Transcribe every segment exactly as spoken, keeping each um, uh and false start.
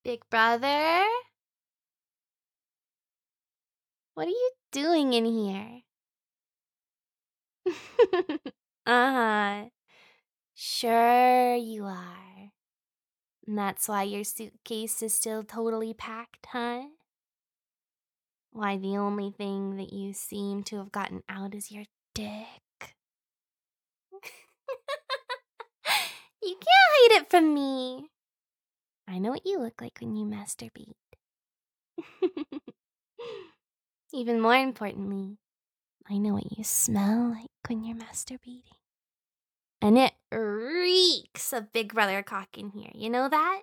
Big brother? What are you doing in here? Uh-huh. Sure you are. And that's why your suitcase is still totally packed, huh? Why the only thing that you seem to have gotten out is your dick. You can't hide it from me. I know what you look like when you masturbate. Even more importantly, I know what you smell like when you're masturbating. And it reeks of Big Brother cock in here. You know that?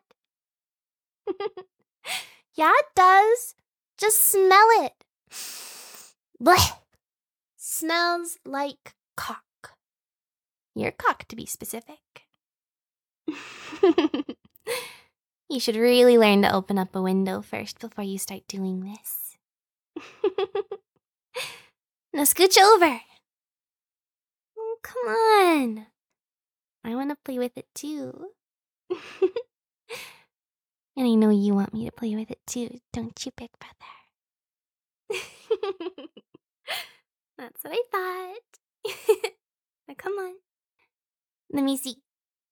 Yeah, it does. Just smell it. Blech. Smells like cock. Your cock, to be specific. You should really learn to open up a window first before you start doing this. Now scooch over. Oh, come on. I want to play with it too. And I know you want me to play with it too, don't you, Big Brother? That's what I thought. Now come on. Let me see.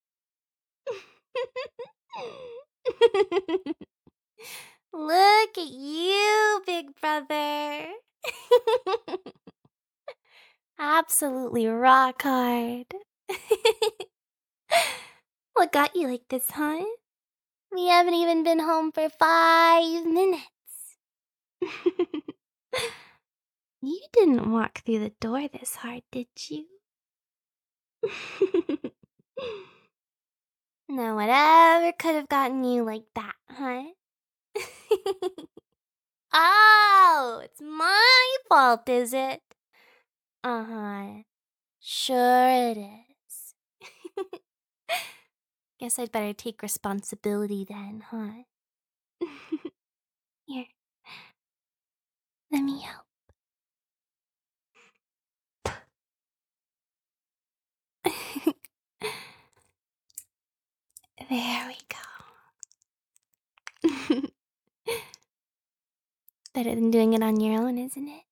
Look at you, Big Brother. Absolutely rock hard. What got you like this, huh? We haven't even been home for five minutes. You didn't walk through the door this hard, did you? Now, whatever could have gotten you like that, huh? Oh, it's my fault, is it? Uh-huh. Sure it is. Guess I'd better take responsibility then, huh? Here. Let me help. There we go. Better than doing it on your own, isn't it?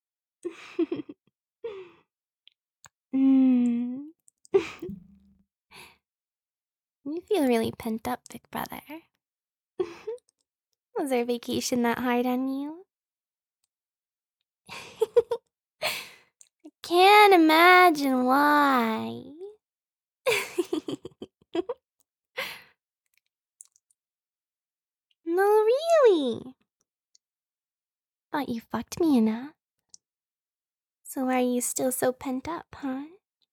mm. You feel really pent up, Big Brother. Was our vacation that hard on you? I can't imagine why. No, really. Thought you fucked me enough. So why are you still so pent up, huh?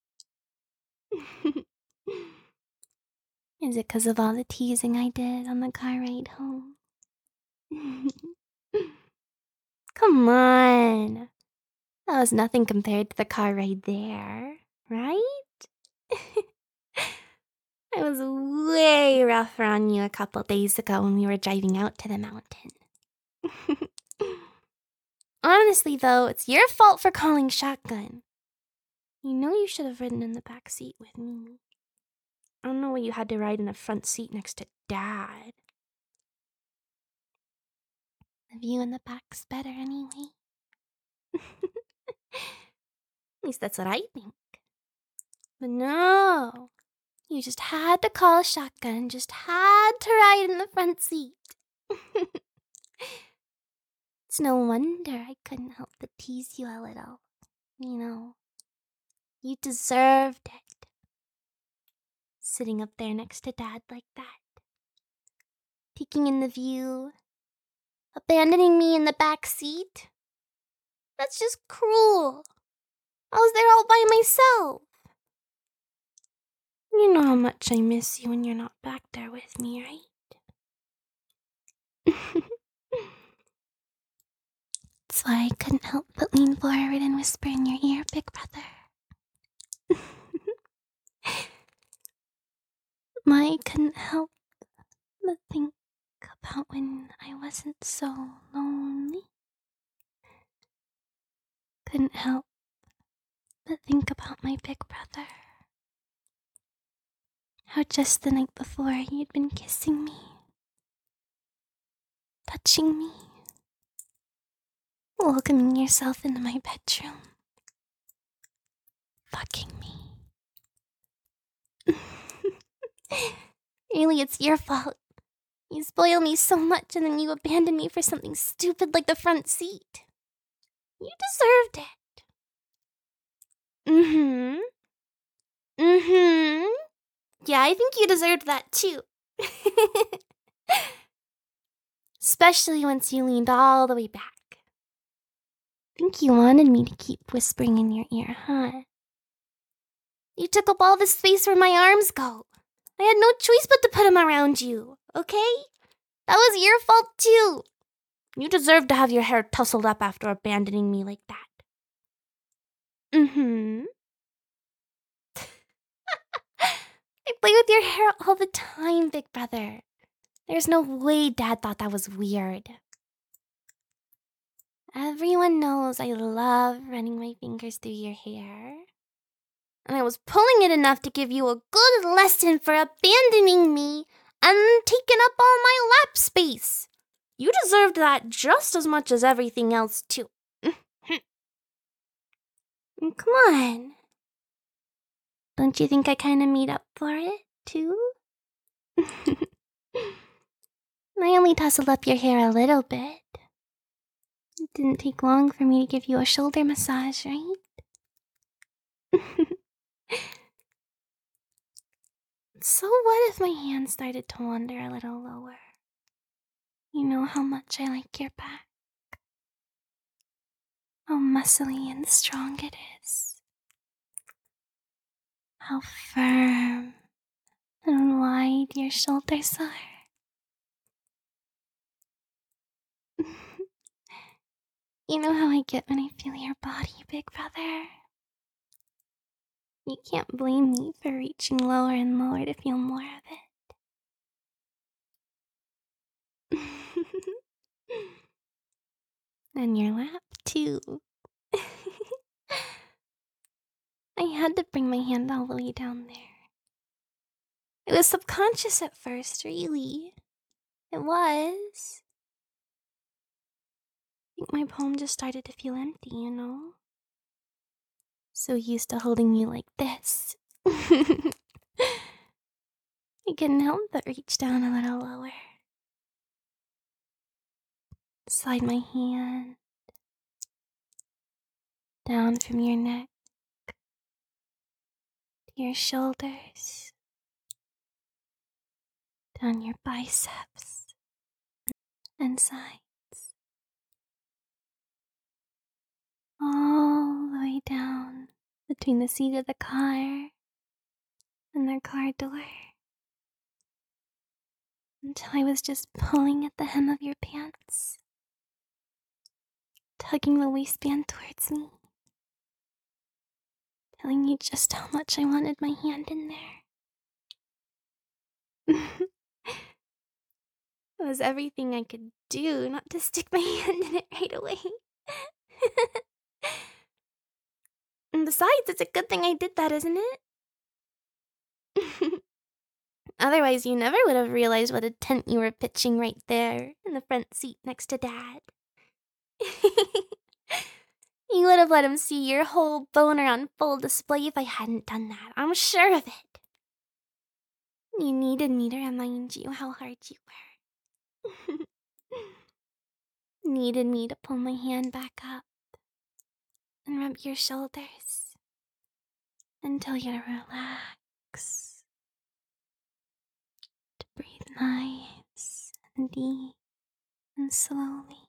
Is it because of all the teasing I did on the car ride home? Come on. That was nothing compared to the car ride there, right? I was way rougher on you a couple days ago when we were driving out to the mountain. Honestly, though, it's your fault for calling shotgun. You know you should have ridden in the back seat with me. I don't know why you had to ride in the front seat next to Dad. The view in the back's better anyway. At least that's what I think. But no, you just had to call a shotgun, just had to ride in the front seat. It's no wonder I couldn't help but tease you a little. You know, you deserved it. Sitting up there next to Dad like that. Taking in the view. Abandoning me in the back seat. That's just cruel. I was there all by myself. You know how much I miss you when you're not back there with me, right? That's why I couldn't help but lean forward and whisper in your ear, Big Brother. I couldn't help but think about when I wasn't so lonely. Couldn't help but think about my big brother. How just the night before you'd been kissing me. touching me, welcoming yourself into my bedroom, fucking me. Really, it's your fault. You spoil me so much and then you abandon me for something stupid like the front seat. You deserved it. Mm-hmm. Mm-hmm. Yeah, I think you deserved that too. Especially once you leaned all the way back. Think you wanted me to keep whispering in your ear, huh? You took up all the space where my arms go. I had no choice but to put them around you, okay? That was your fault too. You deserve to have your hair tousled up after abandoning me like that. Mm-hmm. I play with your hair all the time, big brother. There's no way Dad thought that was weird. Everyone knows I love running my fingers through your hair. And I was pulling it enough to give you a good lesson for abandoning me and taking up all my lap space. You deserved that just as much as everything else, too. Come on. Don't you think I kind of made up for it, too? I only tousled up your hair a little bit. It didn't take long for me to give you a shoulder massage, right? So what if my hand started to wander a little lower? You know how much I like your back. How muscly and strong it is. How firm and wide your shoulders are. You know how I get when I feel your body, big brother. You can't blame me for reaching lower and lower to feel more of it. And your lap, too. I had to bring my hand all the way down there. It was subconscious at first, really. It was. I think my palm just started to feel empty, you know? So used to holding you like this. I couldn't help but reach down a little lower. Slide my hand down from your neck to your shoulders, down your biceps and sides, all the way down between the seat of the car and the car door, until I was just pulling at the hem of your pants, tugging the waistband towards me, telling you just how much I wanted my hand in there. It was everything I could do not to stick my hand in it right away. And besides, it's a good thing I did that, isn't it? Otherwise, you never would have realized what a tent you were pitching right there in the front seat next to Dad. You would have let him see your whole boner on full display if I hadn't done that. I'm sure of it. You needed me to remind you how hard you were. Needed me to pull my hand back up and rub your shoulders and tell you to relax, to breathe nice and deep and slowly.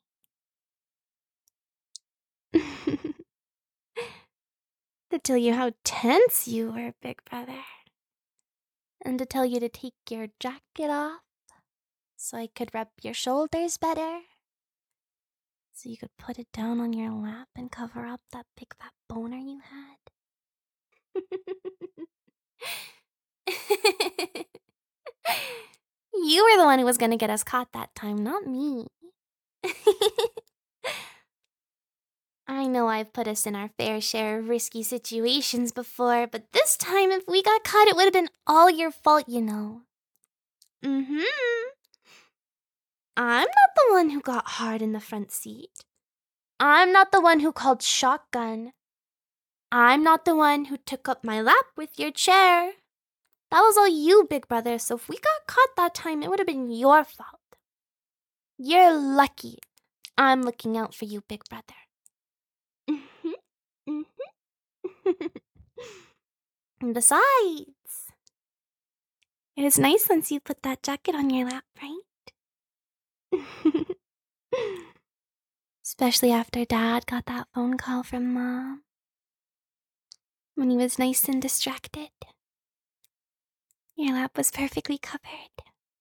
To tell you how tense you were, big brother. And to tell you to take your jacket off so I could rub your shoulders better. So you could put it down on your lap and cover up that big fat boner you had. You were the one who was gonna get us caught that time, not me. I know I've put us in our fair share of risky situations before, but this time if we got caught it would have been all your fault, you know. Mm-hmm. I'm not the one who got hard in the front seat. I'm not the one who called shotgun. I'm not the one who took up my lap with your chair. That was all you, big brother, so if we got caught that time, it would have been your fault. You're lucky I'm looking out for you, big brother. Mm-hmm. Mm-hmm. And besides, it was nice once you put that jacket on your lap, right? Especially after Dad got that phone call from Mom. When he was nice and distracted. Your lap was perfectly covered.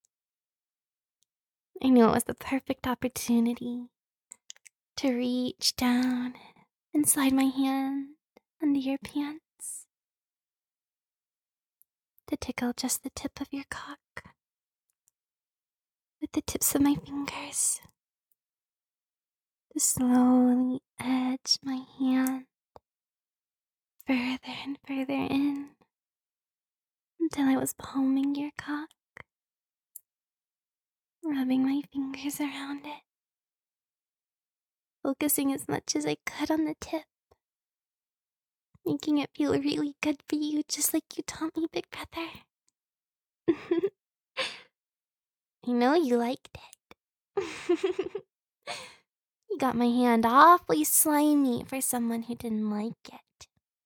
I knew it was the perfect opportunity to reach down and slide my hand under your pants. To tickle just the tip of your cock with the tips of my fingers. To slowly edge my hand further and further in until I was palming your cock, rubbing my fingers around it, focusing as much as I could on the tip, making it feel really good for you just like you taught me, big brother. I know you liked it. You got my hand awfully slimy for someone who didn't like it.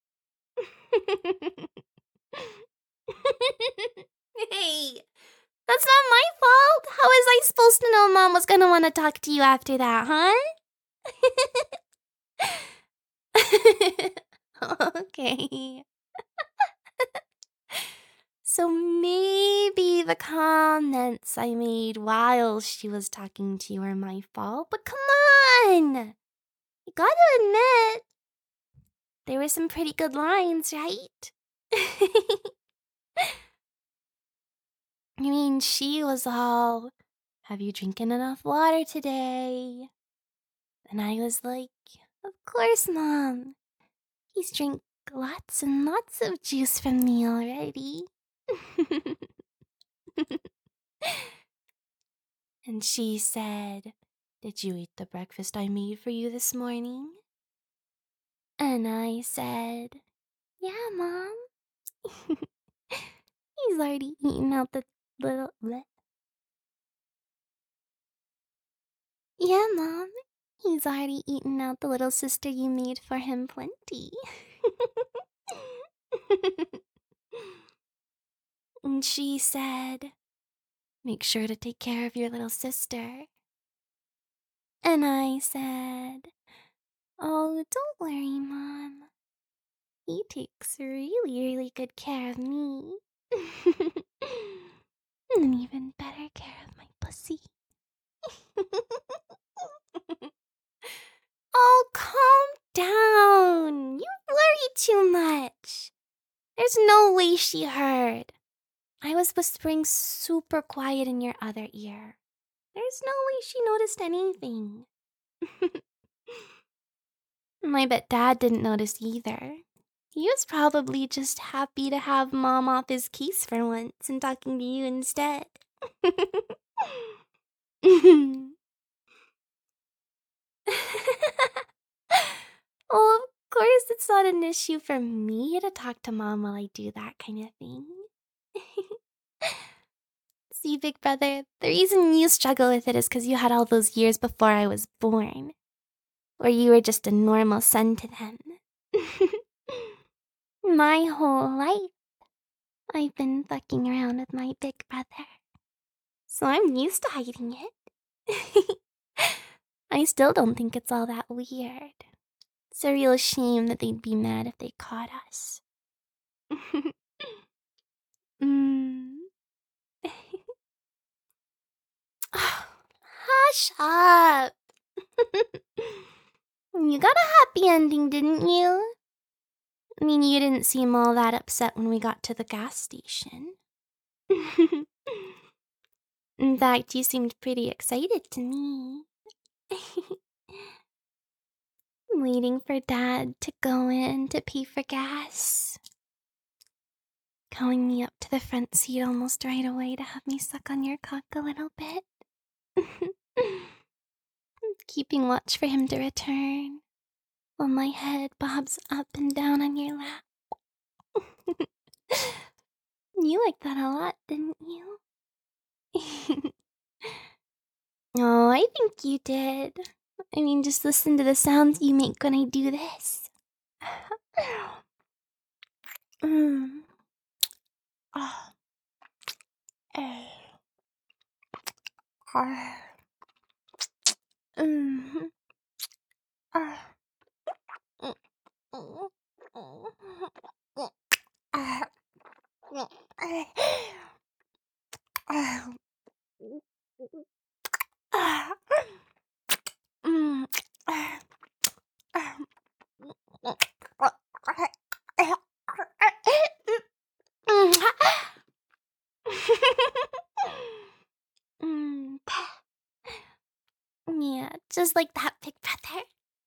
Hey, that's not my fault. How was I supposed to know Mom was gonna want to talk to you after that, huh? Okay. So maybe the comments I made while she was talking to you are my fault, but come on! You gotta admit, there were some pretty good lines, right? I mean, she was all, have you drinking enough water today? And I was like, of course, Mom. He's drank lots and lots of juice from me already. And she said, did you eat the breakfast I made for you this morning? And I said, yeah, Mom. He's already eaten out the little... bleh. Yeah, Mom. He's already eaten out the little sister you made for him plenty. And she said, make sure to take care of your little sister. And I said, oh, don't worry, Mom. He takes really, really good care of me. And even better care of my pussy. Oh, calm down. You worry too much. There's no way she heard. I was whispering super quiet in your other ear. There's no way she noticed anything. And I bet Dad didn't notice either. He was probably just happy to have Mom off his case for once and talking to you instead. Well, of course, it's not an issue for me to talk to Mom while I do that kind of thing. See, big brother, the reason you struggle with it is because you had all those years before I was born, where you were just a normal son to them. My whole life, I've been fucking around with my big brother, so I'm used to hiding it. I still don't think it's all that weird. It's a real shame that they'd be mad if they caught us. mm. Hush up. You got a happy ending, didn't you? I mean, you didn't seem all that upset when we got to the gas station. In fact, you seemed pretty excited to me. Waiting for Dad to go in to pay for gas. Calling me up to the front seat almost right away to have me suck on your cock a little bit. Keeping watch for him to return while my head bobs up and down on your lap. You liked that a lot, didn't you? Oh, I think you did. I mean, just listen to the sounds you make when I do this. mm. Oh. Eh. Ah. Mm. Ah. Mm. Mm. Mm. Ah. Mm. Ah. Ah. Mm. Ah. Ah. Mm. Yeah, just like that, Big Brother.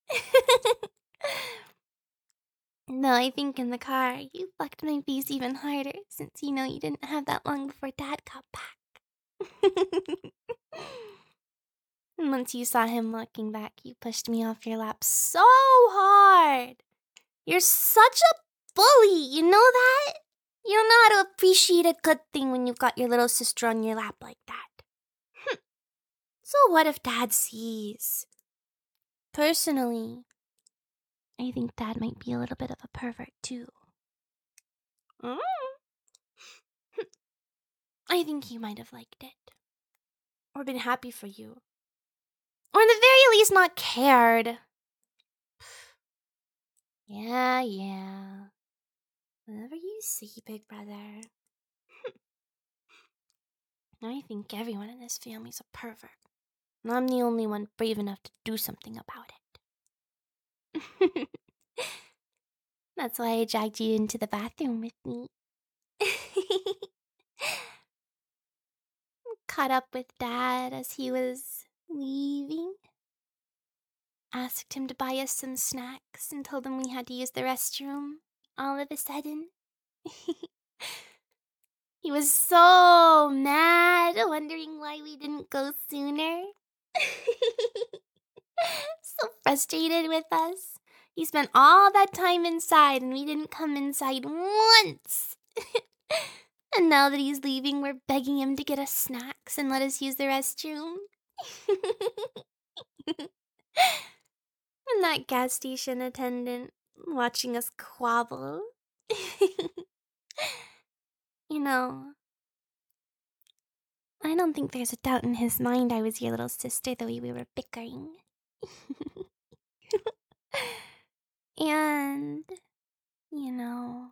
No, I think in the car, you fucked my face even harder since you know you didn't have that long before Dad got back. And once you saw him walking back, you pushed me off your lap so hard. You're such a bully, you know that? You don't know how to appreciate a good thing when you've got your little sister on your lap like that. Hm. So what if Dad sees? Personally, I think Dad might be a little bit of a pervert too. Mm. I think he might have liked it. Or been happy for you. Or at the very least not cared. Yeah, yeah. Whatever you see, Big Brother. I think everyone in this family's a pervert. And I'm the only one brave enough to do something about it. That's why I dragged you into the bathroom with me. Caught up with Dad as he was leaving. Asked him to buy us some snacks and told him we had to use the restroom all of a sudden. He was so mad, wondering why we didn't go sooner. So frustrated with us. He spent all that time inside and we didn't come inside once. And now that he's leaving, we're begging him to get us snacks and let us use the restroom. And that gas station attendant watching us quabble. You know, I don't think there's a doubt in his mind I was your little sister the way we were bickering. And, you know,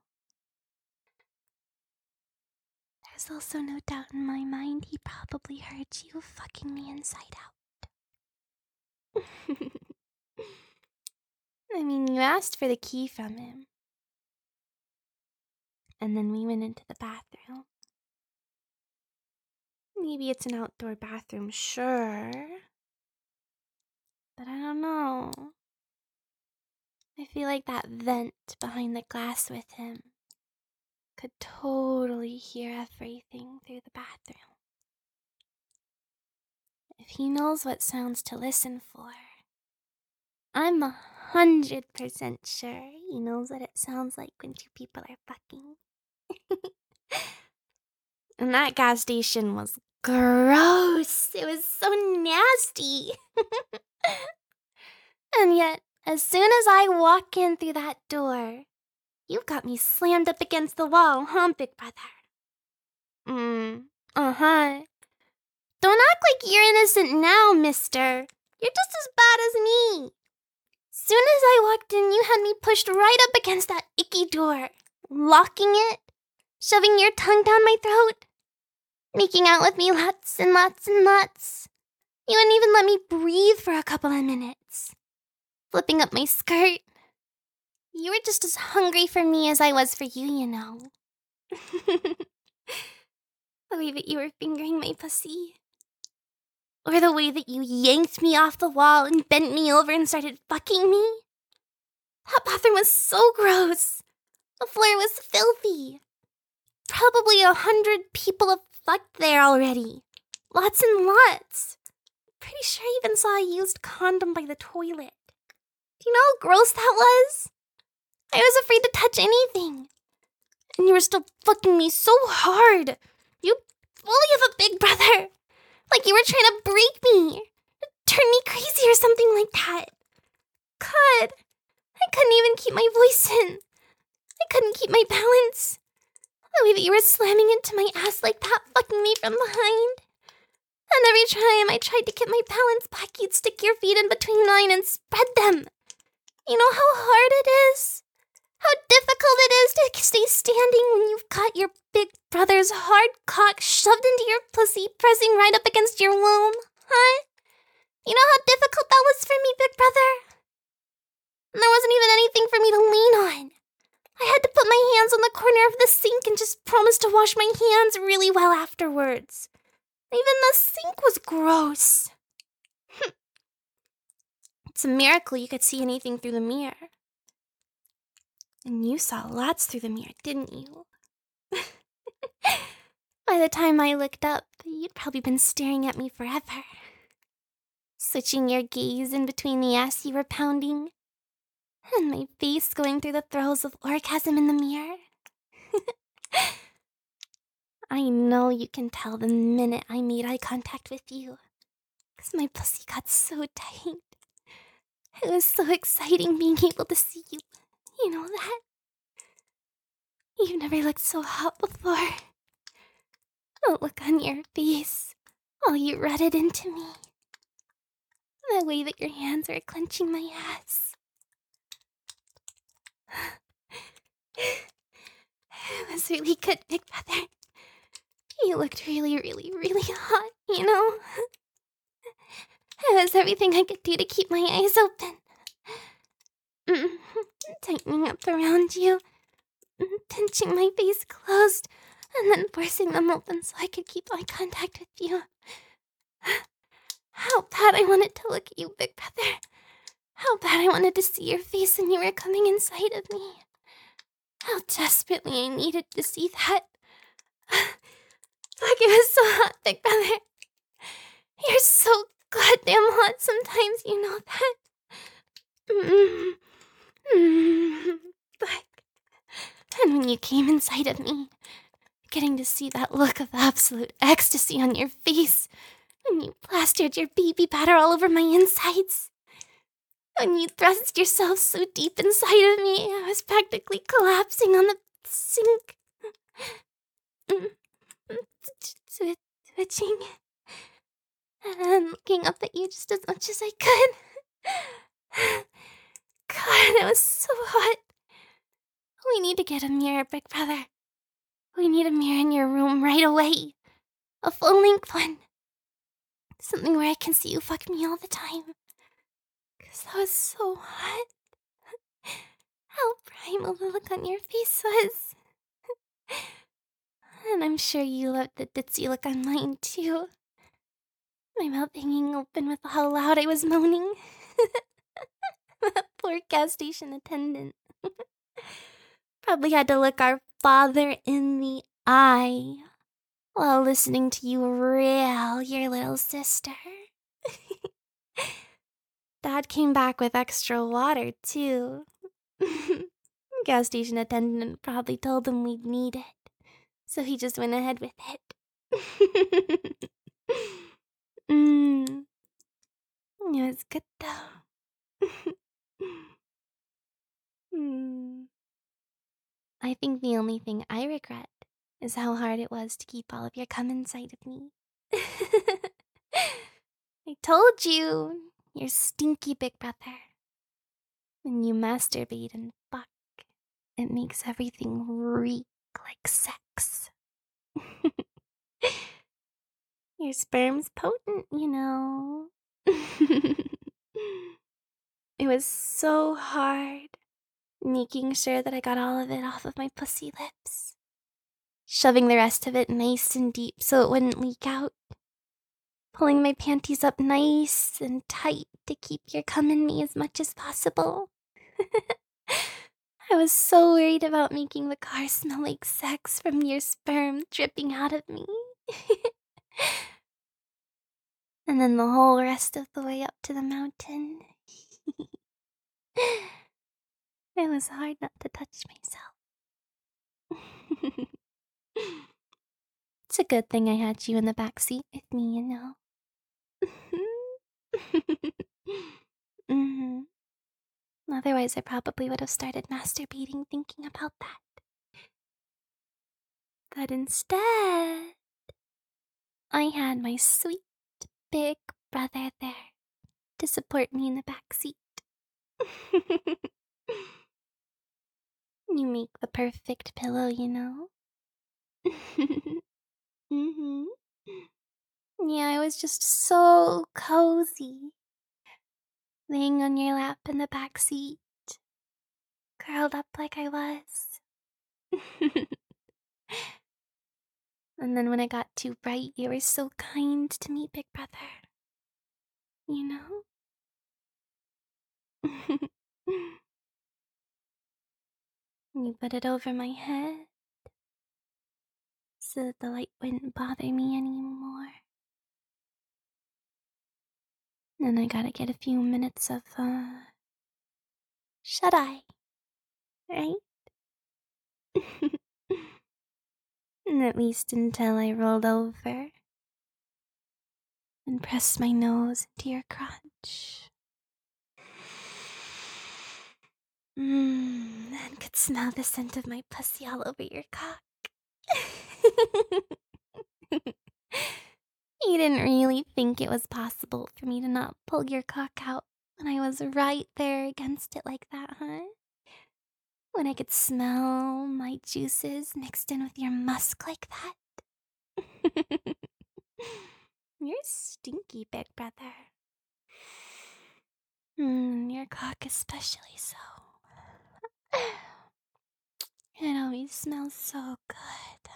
there's also no doubt in my mind he probably heard you fucking me inside out. I mean, you asked for the key from him. And then we went into the bathroom. Maybe it's an outdoor bathroom, sure. But I don't know. I feel like that vent behind the glass with him could totally hear everything through the bathroom. If he knows what sounds to listen for, I'm a hundred percent sure he knows what it sounds like when two people are fucking. And that gas station was gross. It was so nasty. And yet, as soon as I walk in through that door, you've got me slammed up against the wall, huh, Big Brother? Mm, uh-huh. Don't act like you're innocent now, mister. You're just as bad as me. Soon as I walked in, you had me pushed right up against that icky door, locking it, shoving your tongue down my throat, making out with me lots and lots and lots. You wouldn't even let me breathe for a couple of minutes. Flipping up my skirt. You were just as hungry for me as I was for you, you know. The way that you were fingering my pussy. Or the way that you yanked me off the wall and bent me over and started fucking me. That bathroom was so gross. The floor was filthy. Probably a hundred people have fucked there already. Lots and lots. pretty sure I even saw a used condom by the toilet. Do you know how gross that was? I was afraid to touch anything. And you were still fucking me so hard. You fully have a big brother. Like you were trying to break me. Turn me crazy or something like that. God, I couldn't even keep my voice in. I couldn't keep my balance. The way that you were slamming into my ass like that, fucking me from behind. And every time I tried to get my balance back, you'd stick your feet in between mine and spread them. You know how hard it is? How difficult it is to stay standing when you've got your big brother's hard cock shoved into your pussy, pressing right up against your womb, huh? You know how difficult that was for me, big brother? And there wasn't even anything for me to lean on. I had to put my hands on the corner of the sink and just promise to wash my hands really well afterwards. Even the sink was gross. It's a miracle you could see anything through the mirror. And you saw lots through the mirror, didn't you? By the time I looked up, you'd probably been staring at me forever. Switching your gaze in between the ass you were pounding, and my face going through the throes of orgasm in the mirror. I know you can tell the minute I made eye contact with you, because my pussy got so tight. It was so exciting being able to see you. You know that? You've never looked so hot before. The look on your face while you rutted into me. The way that your hands were clenching my ass. It was really good, big brother. You looked really, really, really hot, you know? It was everything I could do to keep my eyes open. Mm, tightening up around you, pinching my face closed, and then forcing them open so I could keep eye contact with you. How bad I wanted to look at you, big brother. How bad I wanted to see your face when you were coming inside of me. How desperately I needed to see that. Fuck, it was so hot, big brother. You're so goddamn hot sometimes, you know that? Mm-hmm. Mm-hmm. Fuck. And when you came inside of me, getting to see that look of absolute ecstasy on your face, when you plastered your baby batter all over my insides, when you thrust yourself so deep inside of me, I was practically collapsing on the sink. Twitching. And looking up at you just as much as I could. God, it was so hot. We need to get a mirror, big brother. We need a mirror in your room right away. A full-length one. Something where I can see you fuck me all the time. Because that was so hot. How primal the look on your face was. And I'm sure you loved the ditzy look on mine, too. My mouth hanging open with how loud I was moaning. That poor gas station attendant. Probably had to look our father in the eye while listening to you rail your little sister. Dad came back with extra water, too. Gas station attendant probably told him we'd need it, so he just went ahead with it. Mmm. It was good, though. mm. I think the only thing I regret is how hard it was to keep all of your cum inside of me. I told you, you're stinky, big brother. When you masturbate and fuck, it makes everything reek like sex. Your sperm's potent, you know. It was so hard making sure that I got all of it off of my pussy lips. Shoving the rest of it nice and deep so it wouldn't leak out. Pulling my panties up nice and tight to keep your cum in me as much as possible. I was so worried about making the car smell like sex from your sperm dripping out of me. And then the whole rest of the way up to the mountain. It was hard not to touch myself. It's a good thing I had you in the back seat with me, you know. hmm Otherwise, I probably would have started masturbating thinking about that. But instead, I had my sweet big brother there to support me in the back seat. You make the perfect pillow, you know? hmm Yeah, I was just so cozy. Laying on your lap in the back seat, curled up like I was. And then when I got too bright, you were so kind to me, big brother. You know? You put it over my head so that the light wouldn't bother me anymore. And I gotta get a few minutes of, uh, shut eye, right? And at least until I rolled over and pressed my nose into your crotch. Mmm, and could smell the scent of my pussy all over your cock. You didn't really think it was possible for me to not pull your cock out when I was right there against it like that, huh? When I could smell my juices mixed in with your musk like that? You're stinky, big brother. Mmm, your cock especially so. It always smells so good.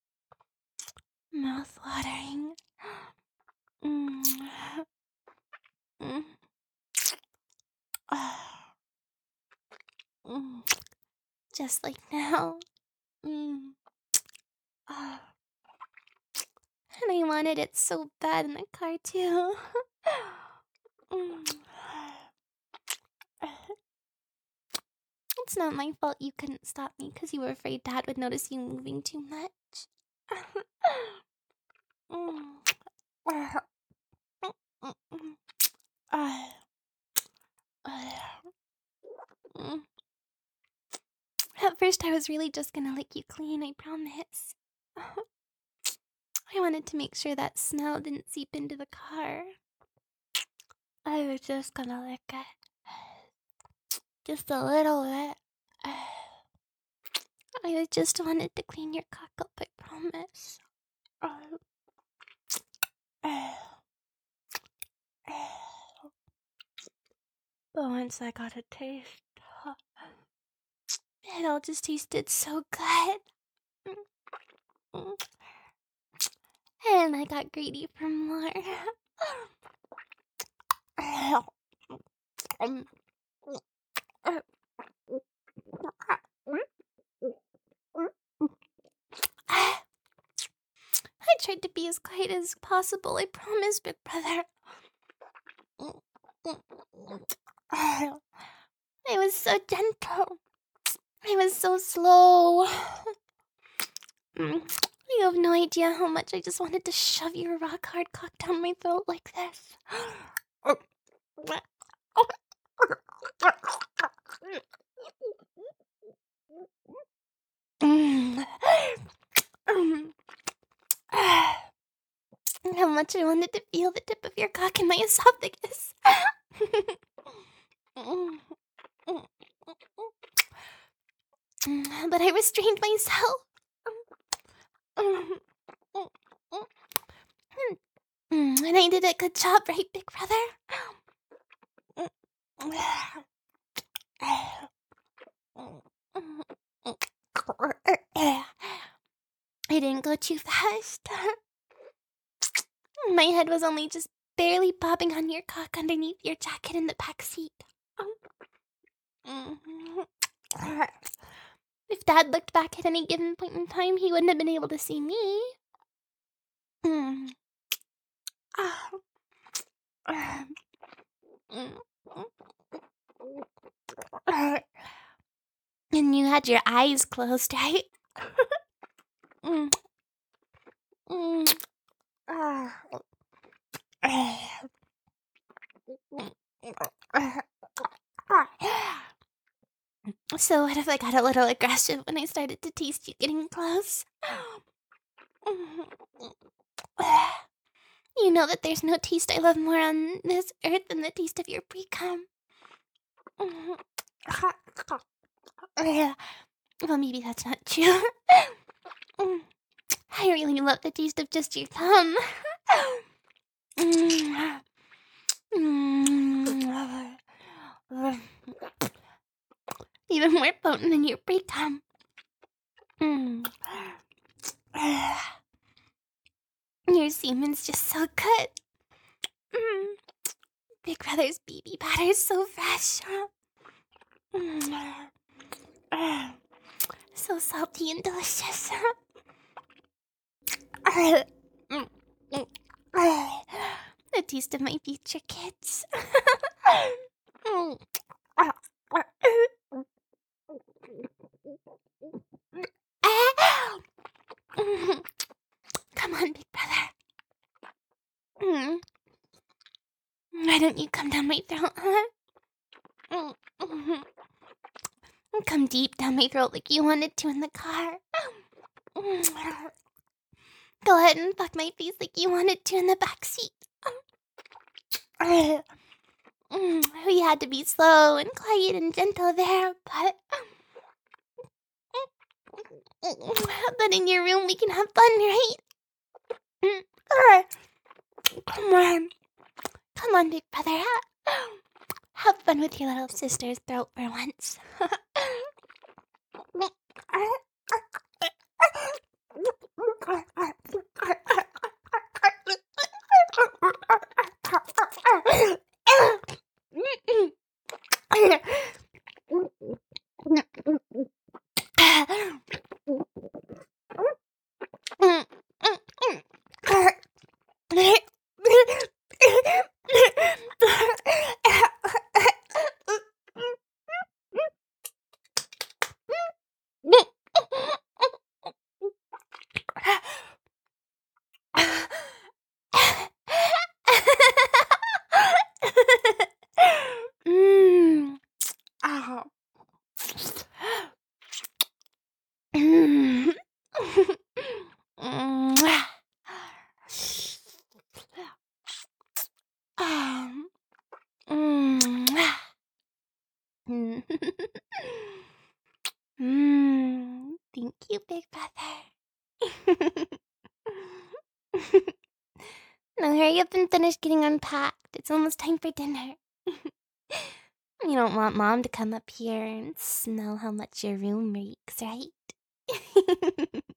Mouth watering. Mm. Mm. Mm. Just like now. Mm. Ah. And I wanted it so bad in the car too. Mm. It's not my fault you couldn't stop me because you were afraid Dad would notice you moving too much. Mm. Mm. At first, I was really just gonna lick you clean, I promise. I wanted to make sure that smell didn't seep into the car. I was just gonna lick it. Just a little bit. I just wanted to clean your cock up, I promise. But once I got a taste, it all just tasted so good. And I got greedy for more. I tried to be as quiet as possible, I promise, big brother. I was so gentle. I was so slow. You have no idea how much I just wanted to shove your rock hard cock down my throat like this. How much I wanted to feel the tip of your cock in my esophagus. But I restrained myself. And I did a good job, right, big brother? I didn't go too fast. My head was only just barely bobbing on your cock underneath your jacket in the back seat. If Dad looked back at any given point in time, he wouldn't have been able to see me. And you had your eyes closed, right? Mm. Mm. Ah. So what if I got a little aggressive when I started to taste you getting close? You know that there's no taste I love more on this earth than the taste of your pre-cum. Well, maybe that's not true. I really love the taste of just your cum. Even more potent than your pre-cum. Your semen's just so good. Big Brother's baby powder's so fresh. So salty and delicious. The taste of my future kids. Come on, Big Brother. Why don't you come down my throat, huh? Come deep down my throat like you wanted to in the car. Go ahead and fuck my face like you wanted to in the backseat. We had to be slow and quiet and gentle there, but... But in your room we can have fun, right? Come on. Come on, Big Brother. Have fun with your little sister's throat for once. Mm. Oh. Mm. Mwah. Um. Mwah. Mm. Mm. Thank you, Big Brother. Now hurry up and finish getting unpacked. It's almost time for dinner. You don't want Mom to come up here and smell how much your room reeks, right?